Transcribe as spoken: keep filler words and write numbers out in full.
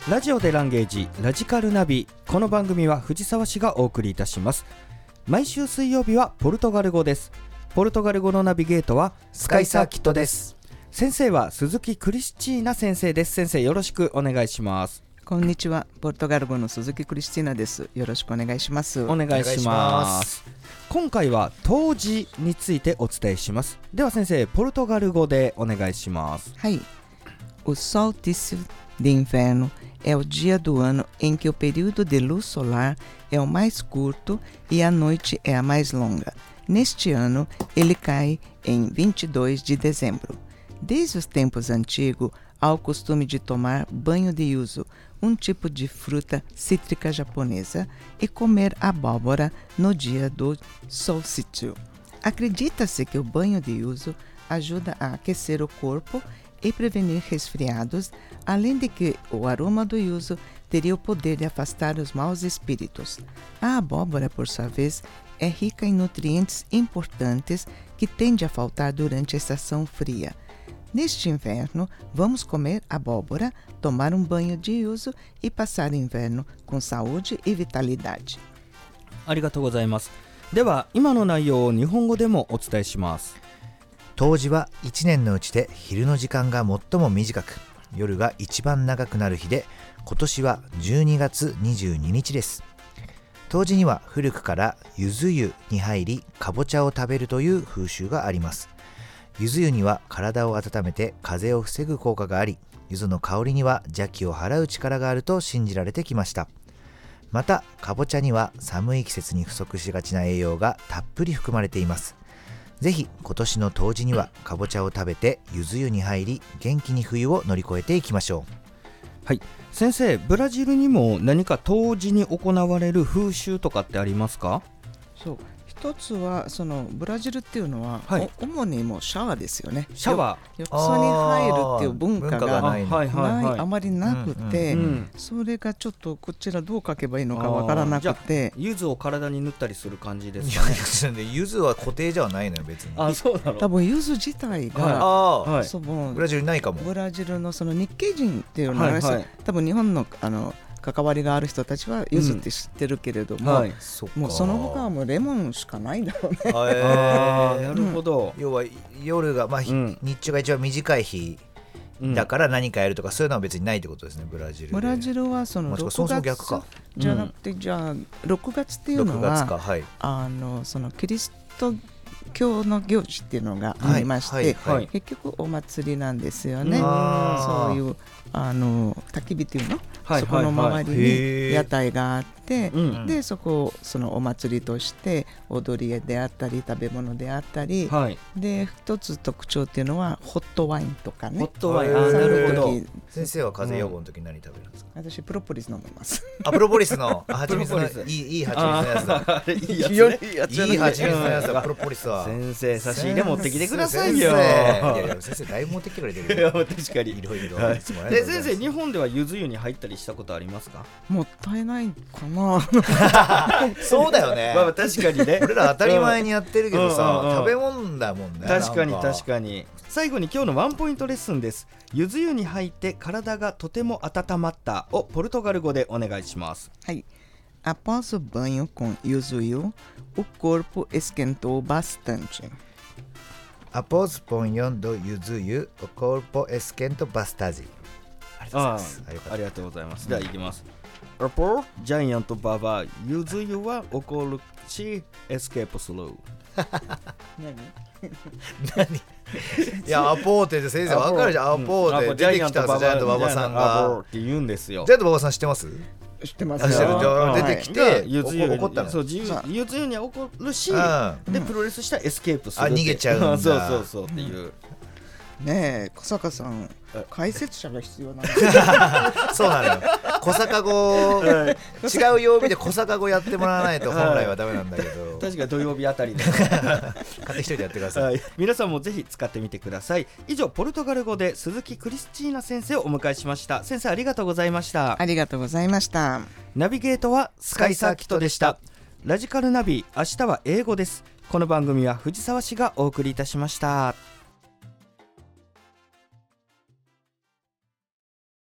ラジオでランゲージラジカルナビ。この番組は藤沢市がお送りいたします。毎週水曜日はポルトガル語です。ポルトガル語のナビゲートはスカイサーキットです。先生は鈴木クリスチーナ先生です。先生、よろしくお願いします。 こんにちは、ポルトガル語の鈴木クリスティーナです。よろしくお願いします。 お願いします。今回は冬至についてお伝えします。では先生、ポルトガル語でお願いします。 はい。O solstício de inverno é o dia do ano em que o período de luz solar é o mais curto e a noite é a mais longa. Neste ano, ele cai em vinte e dois de dezembro. Desde os tempos antigos, há o costume de tomar banho de yuzu, um tipo de fruta cítrica japonesa, e comer abóbora no dia do solstício. Acredita-se que o banho de yuzu ajuda a aquecer o corpo e prevenir resfriados, além de que o aroma do yuzu teria o poder de afastar os maus espíritos. A abóbora, por sua vez, é rica em nutrientes importantes que tende a faltar durante a estação fria. Neste inverno, vamos comer abóbora, tomar um banho de yuzu e passar o inverno com saúde e vitalidade. ありがとうございます。では、今の内容を日本語でもお伝えします。 冬至はいちねんのうちで昼の時間が最も短く、夜が一番長くなる日で、今年はじゅうにがつにじゅうににちです。冬至には古くから柚子湯に入り、かぼちゃを食べるという風習があります。柚子湯には体を温めて風邪を防ぐ効果があり、柚子の香りには邪気を払う力があると信じられてきました。また、かぼちゃには寒い季節に不足しがちな栄養がたっぷり含まれています。ぜひ今年の冬至にはかぼちゃを食べて柚子湯に入り、元気に冬を乗り越えていきましょう。 はい、先生、ブラジルにも何か冬至に行われる風習とかってありますか？ そう、一つはそのブラジルっていうのは、 はい、 主にもうシャワーですよね。 シャワー浴槽に入るっていう文化がない、 はいはいはい、 あまりなくて、うんうん、それがちょっとこちらどう書けばいいのかわからなくて、 柚子を体に塗ったりする感じですかね。 柚子は固定じゃないのよ別に。 あ、そうなの。 多分柚子自体が、 はい、 そのブラジルにないかも。 ブラジルのその日系人っていうのは、はいはい、多分日本のあの関わりがある人たちは柚子って知ってるけれども、うん、はい、もうその他はもうレモンしかないんだろうね。 あ、なるほど、 うん、要は夜が、まあうん、日中が一番短い日だから何かやるとか、そういうのは別にないってことですね、ブラジルで。 ブラジルはそのろくがつ、そもそも逆かじゃなくて、うん、じゃあろくがつっていうのはろくがつか、はい、あのそのキリスト教の行事っていうのがありまして、はいはいはい、結局お祭りなんですよね。そういうあの焚き火っていうの、はい、そこの周りに屋台があって、うん、でそこをそのお祭りとして踊りであったり食べ物であったり、はい、で一つ特徴っていうのはホットワインとかね。 ホットワイン、あ、なるほど。 先生は風邪予防の時に何食べるんですか？ うん、私プロポリス飲みます。あ、 プロポリスの蜂蜜のいいいい蜂蜜のやつだ。いいやつ、ね、いい蜂蜜のやつだ。プロポリスは。 先生、差し入れ持ってきてくださいよ。 いやいや、先生だいぶ持ってきてくれてるよ。 いや、確かに。 いろいろ。 はい、で、先生、日本では柚子湯に入ったりしたことありますか？ もったいないかな。 そうだよね。 まあ確かにね。 俺ら当たり前にやってるけどさ、うんうんうん、食べ物だもんね。 確かに確かに。最後に今日のワンポイントレッスンです。柚子湯に入って体がとても温まったをポルトガル語でお願いします。 はい。Após o banho com yuzu-yu, o corpo esquentou bastante. Após o banho do yuzu-yu, o corpo esquentou bastante. ああ、ありがとうございます。では行きます。Apósジャイアントババyuzu-yuは起こるし、エスケープする。 何？ 何？いや、アポーテで先生分かるじゃん。アポーテ出てきたんです、ジャイアントババさんが。 アポーって言うんですよ。 ジャイアントババさん知ってます？ 知ってますよ。 出てきて柚子湯怒ったの。 そう、柚子湯には怒るし、でプロレスしたらエスケープする。 あ、逃げちゃうんだ。 そうそうそうっていう。 ねえ、小坂さん、解説者が必要なんですそうなのよ。小坂語、違う曜日で小坂語やってもらわないと本来はダメなんだけど。 確か土曜日あたりで勝手一人でやってください、はい、 皆さんもぜひ使ってみてください。以上、ポルトガル語で鈴木クリスチーナ先生をお迎えしました。先生、ありがとうございました。 ありがとうございました。 ナビゲートはスカイサーキットでした。ラジカルナビ、明日は英語です。この番組は藤沢市がお送りいたしました。